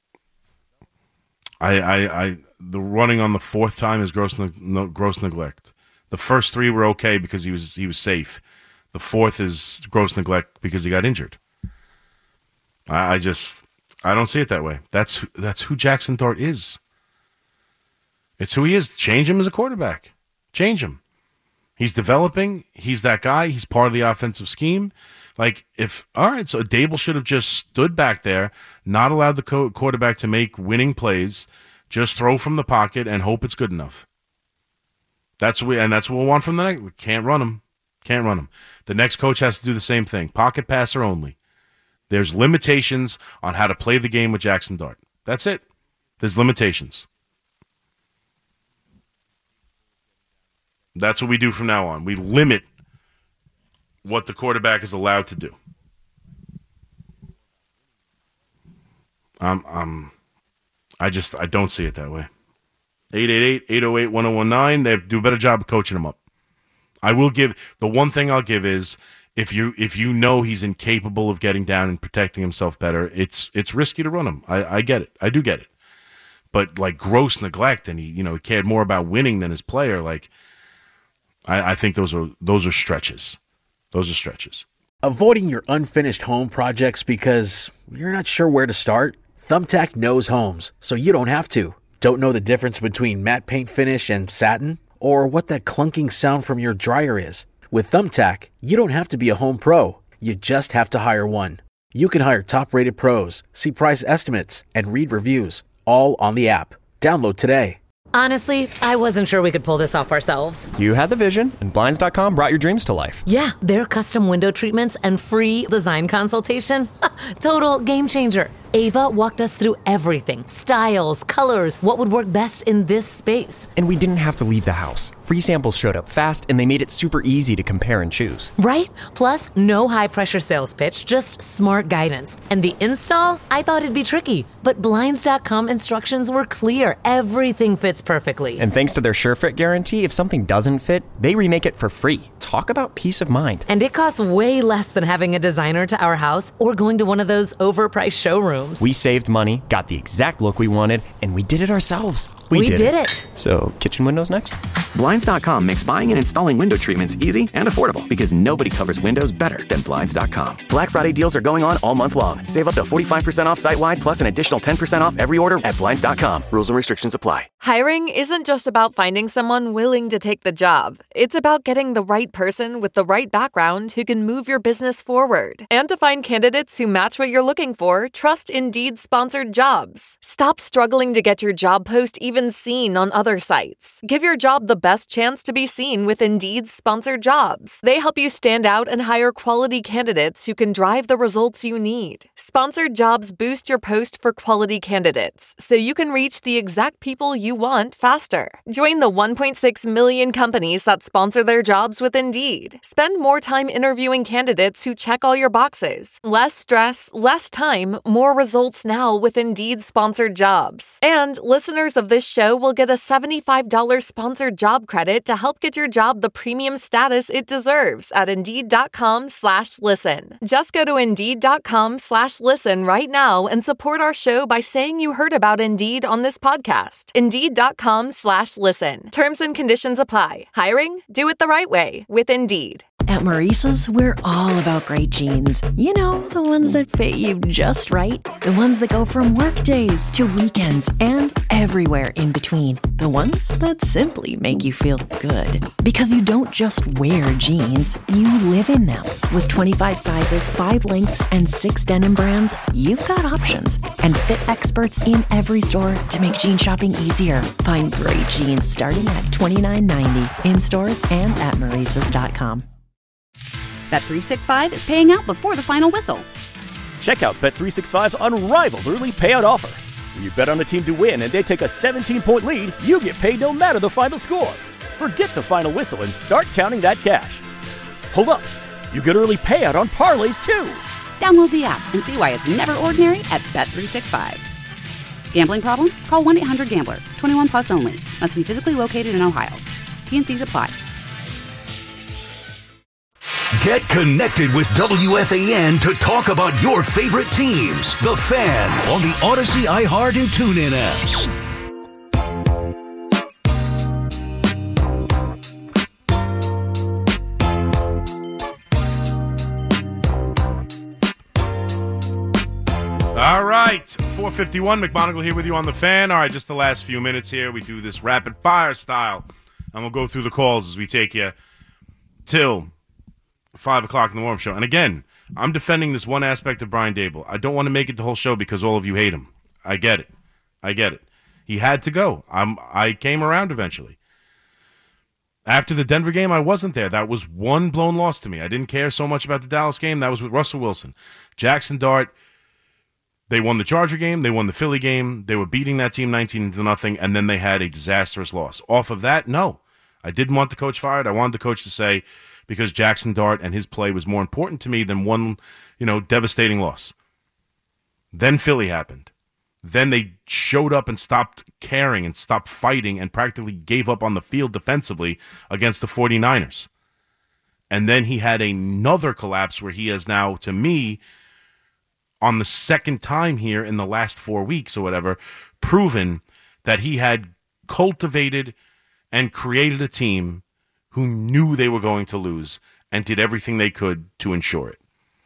I, I, I, the running on the fourth time is gross, ne- no, gross neglect. The first three were okay because he was he was safe. The fourth is gross neglect because he got injured. I, I just I don't see it that way. That's that's who Jackson Dart is. It's who he is. Change him as a quarterback. Change him. He's developing. He's that guy. He's part of the offensive scheme. Like if all right, so Dable should have just stood back there, not allowed the co- quarterback to make winning plays, just throw from the pocket and hope it's good enough. That's what we, and that's what we want from the next. Can't run him. Can't run him. The next coach has to do the same thing. Pocket passer only. There's limitations on how to play the game with Jackson Dart. That's it. There's limitations. That's what we do from now on. We limit what the quarterback is allowed to do. Um, um, I just I don't see it that way. eight eight eight, eight oh eight, one oh one nine. They have to do a better job of coaching him up. I will give, the one thing I'll give is, if you if you know he's incapable of getting down and protecting himself better, it's it's risky to run him. I, I get it. I do get it. But, like, gross neglect, and he, you know, he cared more about winning than his player, like, I, I think those are those are stretches. Those are stretches. Avoiding your unfinished home projects because you're not sure where to start? Thumbtack knows homes, so you don't have to. Don't know the difference between matte paint finish and satin? Or what that clunking sound from your dryer is? With Thumbtack, you don't have to be a home pro. You just have to hire one. You can hire top-rated pros, see price estimates, and read reviews, all on the app. Download today. Honestly, I wasn't sure we could pull this off ourselves. You had the vision, and Blinds dot com brought your dreams to life. Yeah, their custom window treatments and free design consultation. Total game changer. Ava walked us through everything. Styles, colors, what would work best in this space. And we didn't have to leave the house. Free samples showed up fast, and they made it super easy to compare and choose. Right? Plus, no high-pressure sales pitch, just smart guidance. And the install? I thought it'd be tricky, but Blinds dot com instructions were clear. Everything fits perfectly. And thanks to their SureFit guarantee, if something doesn't fit, they remake it for free. Talk about peace of mind. And it costs way less than having a designer to our house or going to one of those overpriced showrooms. We saved money, got the exact look we wanted, and we did it ourselves. We, we did, did it. it. So, kitchen windows next? Blinds dot com makes buying and installing window treatments easy and affordable because nobody covers windows better than Blinds dot com. Black Friday deals are going on all month long. Save up to forty-five percent off site-wide plus an additional ten percent off every order at Blinds dot com. Rules and restrictions apply. Hiring isn't just about finding someone willing to take the job. It's about getting the right person with the right background who can move your business forward. And to find candidates who match what you're looking for, trust Indeed-sponsored jobs. Stop struggling to get your job post even seen on other sites. Give your job the best chance to be seen with Indeed-sponsored jobs. They help you stand out and hire quality candidates who can drive the results you need. Sponsored jobs boost your post for quality candidates, so you can reach the exact people you want faster. Join the one point six million companies that sponsor their jobs with Indeed. Spend more time interviewing candidates who check all your boxes. Less stress, less time, more results now with Indeed-sponsored jobs. And listeners of this show will get a seventy-five dollars sponsored job credit to help get your job the premium status it deserves at Indeed.com slash listen. Just go to Indeed.com slash listen right now and support our show by saying you heard about Indeed on this podcast. Indeed.com slash listen. Terms and conditions apply. Hiring? Do it the right way with Indeed. At Maurice's, we're all about great jeans. You know, the ones that fit you just right. The ones that go from work days to weekends and everywhere in between. The ones that simply make you feel good. Because you don't just wear jeans, you live in them. With twenty-five sizes, five lengths, and six denim brands, you've got options. And fit experts in every store to make jean shopping easier. Find great jeans starting at twenty-nine ninety in stores and at Maurices dot com. Bet three sixty-five is paying out before the final whistle. Check out Bet three sixty-five's unrivaled early payout offer. When you bet on a team to win and they take a seventeen-point lead, you get paid no matter the final score. Forget the final whistle and start counting that cash. Hold up. You get early payout on parlays, too. Download the app and see why it's never ordinary at Bet three sixty-five. Gambling problem? Call one eight hundred gambler. twenty-one plus only. Must be physically located in Ohio. T and Cs apply. Get connected with W F A N to talk about your favorite teams. The Fan on the Odyssey, iHeart, and TuneIn apps. All right, four fifty-one, McMonagle here with you on The Fan. All right, just the last few minutes here. We do this rapid fire style, and we'll go through the calls as we take you till five o'clock in the warm show. And again, I'm defending this one aspect of Brian Daboll. I don't want to make it the whole show because all of you hate him. I get it. I get it. He had to go. I'm, I came around eventually. After the Denver game, I wasn't there. That was one blown loss to me. I didn't care so much about the Dallas game. That was with Russell Wilson. Jackson Dart, they won the Charger game. They won the Philly game. They were beating that team nineteen to nothing, and then they had a disastrous loss. Off of that, no. I didn't want the coach fired. I wanted the coach to say, because Jackson Dart and his play was more important to me than one, you know, devastating loss. Then Philly happened. Then they showed up and stopped caring and stopped fighting and practically gave up on the field defensively against the 49ers. And then he had another collapse where he has now, to me, on the second time here in the last four weeks or whatever, proven that he had cultivated and created a team who knew they were going to lose and did everything they could to ensure it.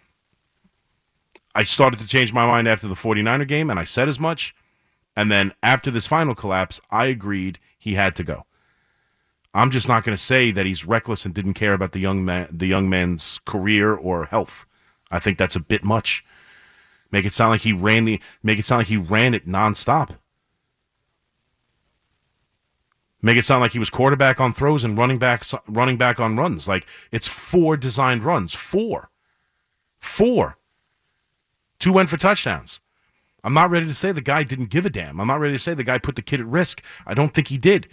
I started to change my mind after the 49er game, and I said as much. And then after this final collapse, I agreed he had to go. I'm just not going to say that he's reckless and didn't care about the young man, the young man's career or health. I think that's a bit much. Make it sound like he ran the, make it sound like he ran it nonstop. Make it sound like he was quarterback on throws and running back, running back on runs. Like, it's four designed runs. Four. Four. Two went for touchdowns. I'm not ready to say the guy didn't give a damn. I'm not ready to say the guy put the kid at risk. I don't think he did.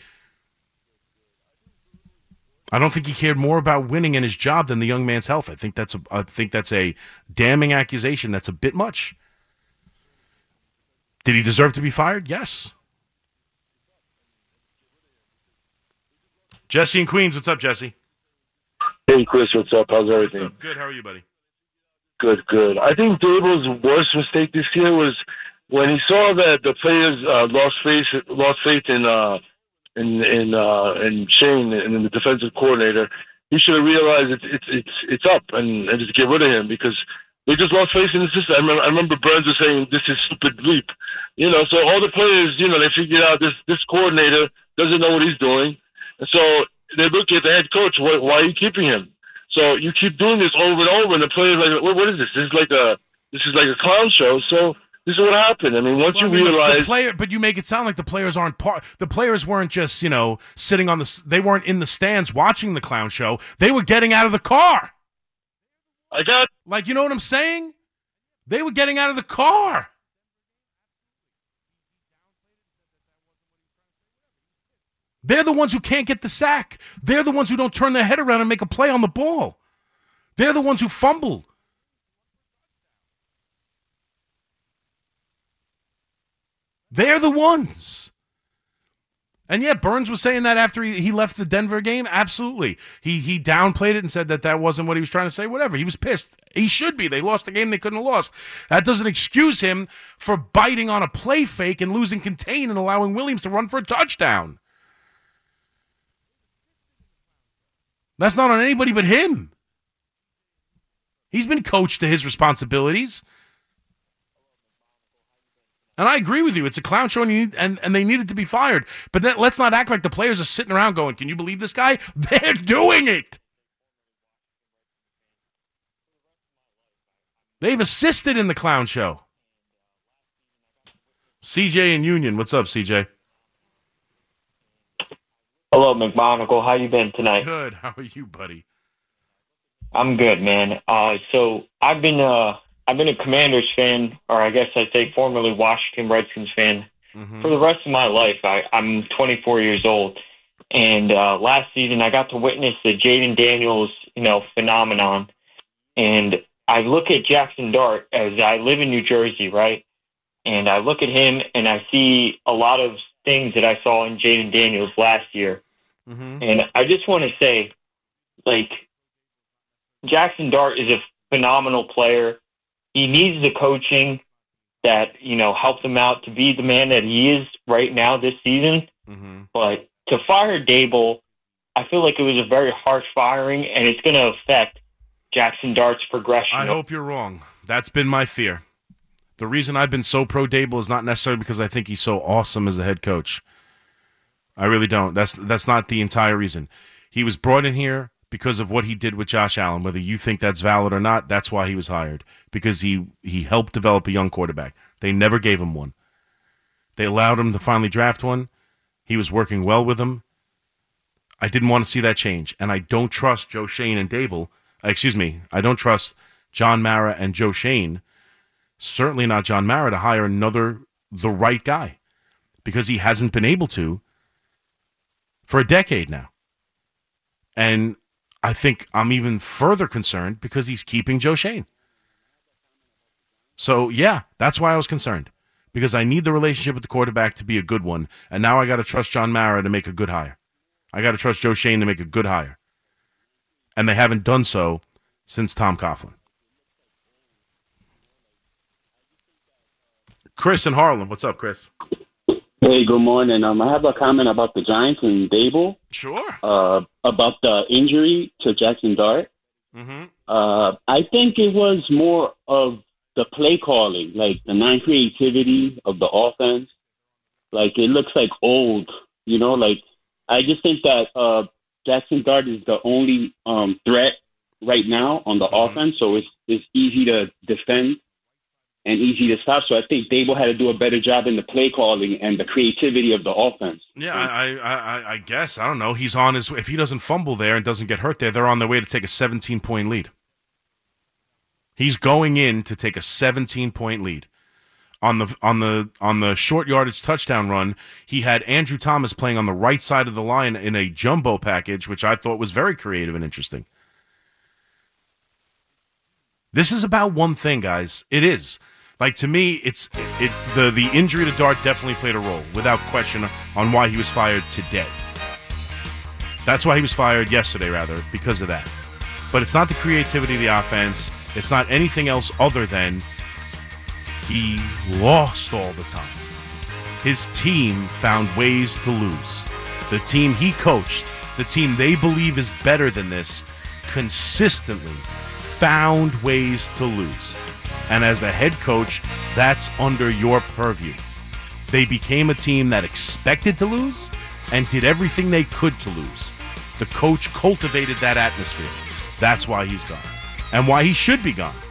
I don't think he cared more about winning in his job than the young man's health. I think that's a, I think that's a damning accusation. That's a bit much. Did he deserve to be fired? Yes. Jesse in Queens. What's up, Jesse? Hey, Chris. What's up? How's everything? What's up? Good. How are you, buddy? Good, good. I think Dable's worst mistake this year was when he saw that the players uh, lost faith, lost faith in uh, in in uh, in Shane and in the defensive coordinator. He should have realized it's it's it's it's up and, and just get rid of him because they just lost faith in the system. I remember, I remember Burns was saying this is stupid bleep, you know. So all the players, you know, they figured out this this coordinator doesn't know what he's doing, and so they look at the head coach. Why, why are you keeping him? So you keep doing this over and over, and the players are like, what, what is this? This is like a this is like a clown show. So this is what happened. I mean, once Well, I you mean, the- realize, the player, but you make it sound like the players aren't part. The players weren't just, you know, sitting on the. s- They weren't in the stands watching the clown show. They were getting out of the car. I got like, you know what I'm saying? They were getting out of the car. They're the ones who can't get the sack. They're the ones who don't turn their head around and make a play on the ball. They're the ones who fumble. They're the ones. And yeah, Burns was saying that after he, he left the Denver game. Absolutely. He he downplayed it and said that that wasn't what he was trying to say. Whatever. He was pissed. He should be. They lost the game they couldn't have lost. That doesn't excuse him for biting on a play fake and losing contain and allowing Williams to run for a touchdown. That's not on anybody but him. He's been coached to his responsibilities. And I agree with you. It's a clown show, and, you need, and, and they needed to be fired. But then, let's not act like the players are sitting around going, can you believe this guy? They're doing it. They've assisted in the clown show. C J in Union. What's up, C J? Hello, McMonagle. How you been tonight? Good. How are you, buddy? I'm good, man. Uh, so I've been uh, I've been a Commanders fan, or I guess I'd say formerly Washington Redskins fan, mm-hmm. for the rest of my life. I, I'm twenty-four years old, and uh, last season I got to witness the Jaden Daniels, you know, phenomenon. And I look at Jackson Dart as I live in New Jersey, right? And I look at him and I see a lot of things that I saw in Jaden Daniels last year. Mm-hmm. And I just want to say, like, Jackson Dart is a phenomenal player. He needs the coaching that, you know, helped him out to be the man that he is right now this season. Mm-hmm. But to fire Dable, I feel like it was a very harsh firing, and it's going to affect Jackson Dart's progression. I hope you're wrong. That's been my fear. The reason I've been so pro Dable is not necessarily because I think he's so awesome as a head coach. I really don't. That's that's not the entire reason. He was brought in here because of what he did with Josh Allen. Whether you think that's valid or not, that's why he was hired. Because he, he helped develop a young quarterback. They never gave him one. They allowed him to finally draft one. He was working well with them. I didn't want to see that change. And I don't trust Joe Schoen and Dable. Excuse me. I don't trust John Mara and Joe Schoen. Certainly not John Mara to hire another, the right guy. Because he hasn't been able to for a decade now. And I think I'm even further concerned because he's keeping Joe Schoen. So, yeah, that's why I was concerned. Because I need the relationship with the quarterback to be a good one. And now I got to trust John Mara to make a good hire. I got to trust Joe Schoen to make a good hire. And they haven't done so since Tom Coughlin. Chris in Harlem. What's up, Chris? Hey, good morning. Um, I have a comment about the Giants and Dable. Sure. Uh, about the injury to Jackson Dart. Mm-hmm. Uh, I think it was more of the play calling, like the non-creativity of the offense. Like, it looks like old, you know, like, I just think that uh, Jackson Dart is the only um, threat right now on the mm-hmm. offense, so it's it's easy to defend and easy to stop. So I think Dable had to do a better job in the play calling and the creativity of the offense. Yeah, I, I, I guess. I don't know. He's on his. If he doesn't fumble there and doesn't get hurt there, they're on their way to take a seventeen-point lead. He's going in to take a seventeen-point lead. On the on the on the short yardage touchdown run, he had Andrew Thomas playing on the right side of the line in a jumbo package, which I thought was very creative and interesting. This is about one thing, guys. It is. Like, to me, it's it the, the injury to Dart definitely played a role, without question, on why he was fired today. That's why he was fired yesterday, rather, because of that. But it's not the creativity of the offense. It's not anything else other than he lost all the time. His team found ways to lose. The team he coached, the team they believe is better than this, consistently found ways to lose. And as the head coach, that's under your purview. They became a team that expected to lose and did everything they could to lose. The coach cultivated that atmosphere. That's why he's gone. And why he should be gone.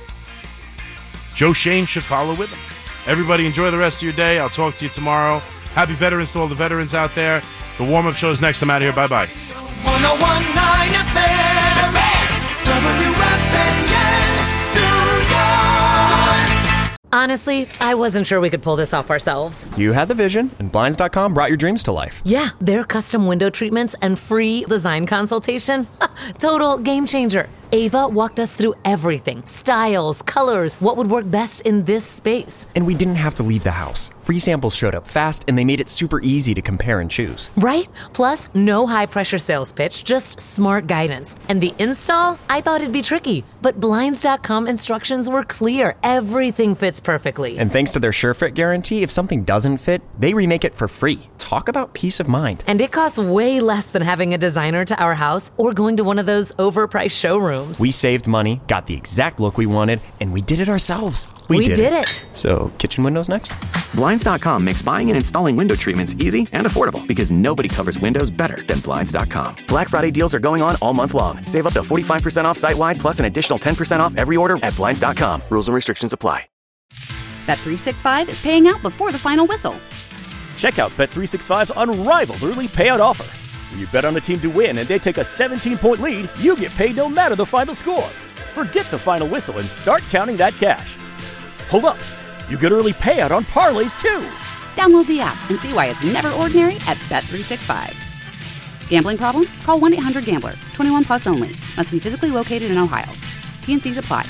Joe Schoen should follow with him. Everybody enjoy the rest of your day. I'll talk to you tomorrow. Happy Veterans to all the veterans out there. The warm-up show is next. I'm out of here. Bye-bye. one oh one point nine F M, W F A N, New York. Honestly, I wasn't sure we could pull this off ourselves. You had the vision, and Blinds dot com brought your dreams to life. Yeah, their custom window treatments and free design consultation. Total game changer. Ava walked us through everything. Styles, colors, what would work best in this space. And we didn't have to leave the house. Free samples showed up fast, and they made it super easy to compare and choose. Right? Plus, no high-pressure sales pitch, just smart guidance. And the install? I thought it'd be tricky, but Blinds dot com instructions were clear. Everything fits perfectly. And thanks to their SureFit guarantee, if something doesn't fit, they remake it for free. Talk about peace of mind. And it costs way less than having a designer to our house or going to one of those overpriced showrooms. We saved money, got the exact look we wanted, and we did it ourselves. We, we did, did it. it. So, kitchen windows next? Blinds dot com makes buying and installing window treatments easy and affordable because nobody covers windows better than Blinds dot com. Black Friday deals are going on all month long. Save up to forty-five percent off site-wide plus an additional ten percent off every order at Blinds dot com. Rules and restrictions apply. Bet three sixty-five is paying out before the final whistle. Check out Bet three sixty-five's unrivaled early payout offer. When you bet on a team to win and they take a seventeen-point lead, you get paid no matter the final score. Forget the final whistle and start counting that cash. Hold up. You get early payout on parlays, too. Download the app and see why it's never ordinary at Bet three sixty-five. Gambling problem? Call one eight hundred gambler. twenty-one plus only. Must be physically located in Ohio. T and C's apply.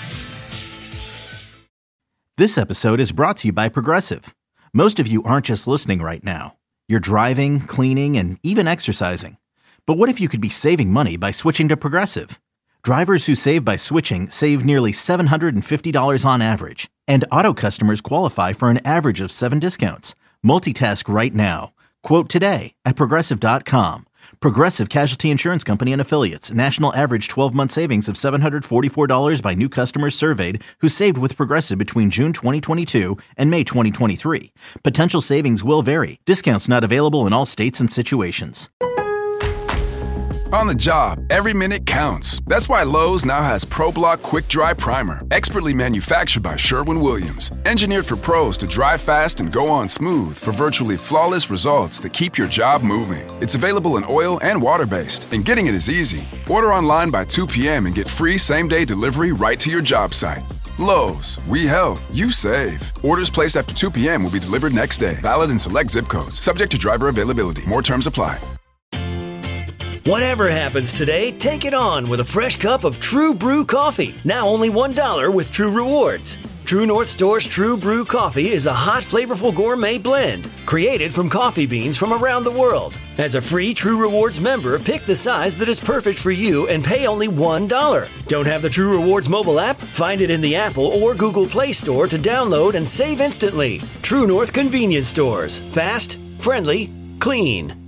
This episode is brought to you by Progressive. Most of you aren't just listening right now. You're driving, cleaning, and even exercising. But what if you could be saving money by switching to Progressive? Drivers who save by switching save nearly seven hundred fifty dollars on average. And auto customers qualify for an average of seven discounts. Multitask right now. Quote today at Progressive dot com. Progressive Casualty Insurance Company and Affiliates. National average twelve-month savings of seven hundred forty-four dollars by new customers surveyed who saved with Progressive between June twenty twenty-two and May twenty twenty-three. Potential savings will vary. Discounts not available in all states and situations. On the job, every minute counts. That's why Lowe's now has ProBlock Quick Dry Primer, expertly manufactured by Sherwin-Williams. Engineered for pros to dry fast and go on smooth for virtually flawless results that keep your job moving. It's available in oil and water-based, and getting it is easy. Order online by two p.m. and get free same-day delivery right to your job site. Lowe's, we help, you save. Orders placed after two p.m. will be delivered next day. Valid in select zip codes. Subject to driver availability. More terms apply. Whatever happens today, take it on with a fresh cup of True Brew coffee. Now only one dollar with True Rewards. True North Store's True Brew coffee is a hot, flavorful gourmet blend created from coffee beans from around the world. As a free True Rewards member, pick the size that is perfect for you and pay only one dollar. Don't have the True Rewards mobile app? Find it in the Apple or Google Play Store to download and save instantly. True North Convenience Stores. Fast, friendly, clean.